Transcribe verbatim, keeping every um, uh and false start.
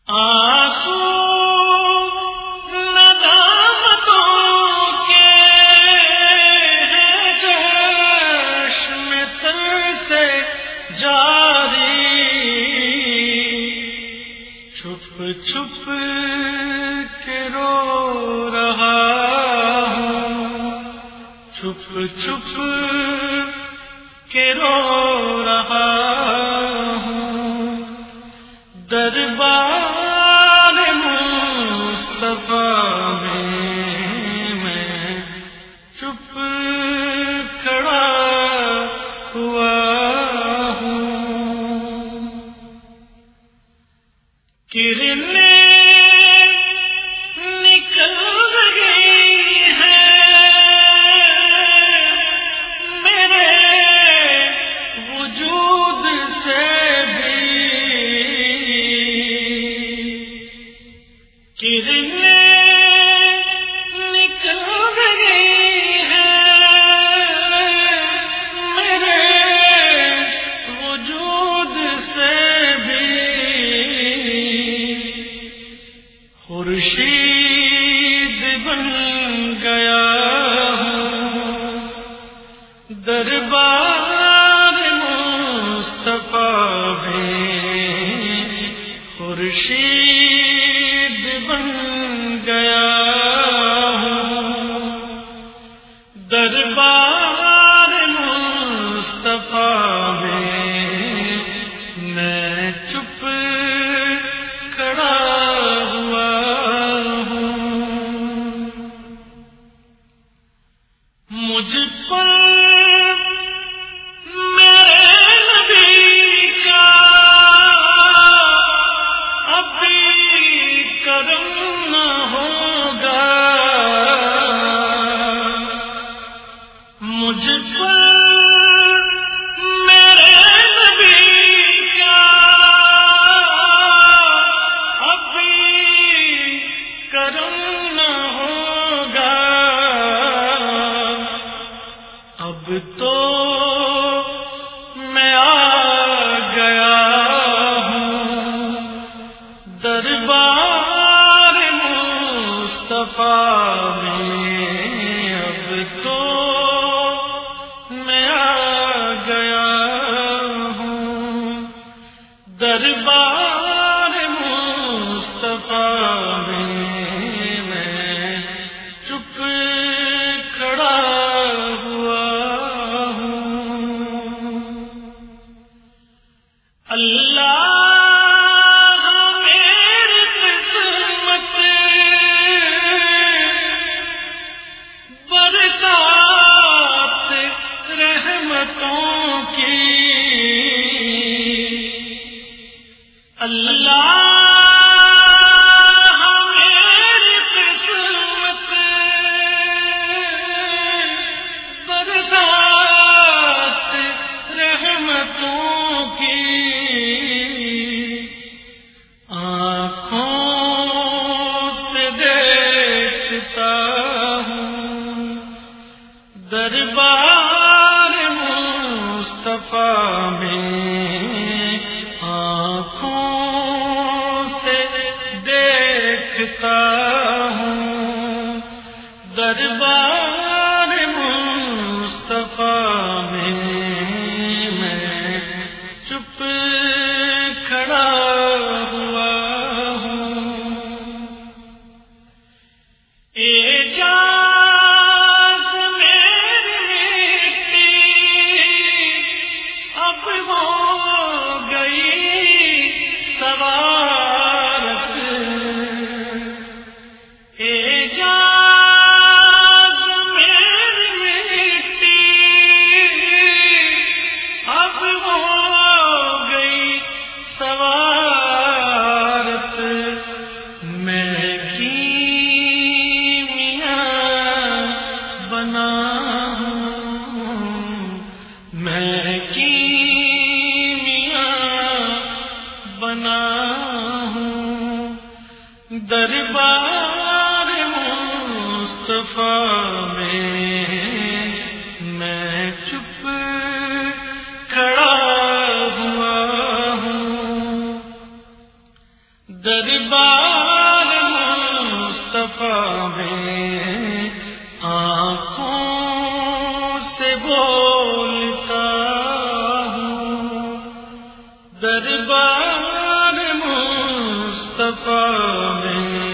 آنسو ندامتوں کے چشم تر سے جاری، چھپ چھپ کے رو رہا ہوں، چھپ چھپ کے رو رہا ہوں، دربار مصطفیٰ میں میں چپ کھڑا ہوا ہوں۔ کرنیں نکل گئی ہیں میرے وجود سے بھی، کرنیں نکل گئی ہیں میرے وجود سے بھی، خورشید بن گیا ہوں، دربار مصطفیٰ میں خورشید بن گیا ہوں، دربار مصطفیٰ میں میں چپ کھڑا ہوا ہوں۔ مجھ پر اب تو میں آ گیا ہوں دربار مصطفیٰ میں، اب تو میں آ گیا ہوں دربار مصطفیٰ میں میں چپ کھڑا دربار مصطفیٰ میں آنکھوں سے دیکھتا ہوں، دربار مصطفیٰ میں میں چپ کھڑا ہوا ہوں۔ اے جان دربار مصطفیٰ میں میں چپ کھڑا ہوا ہوں، دربار مصطفیٰ میں آنکھوں سے بولتا ہوں، دربار مصطفیٰ میں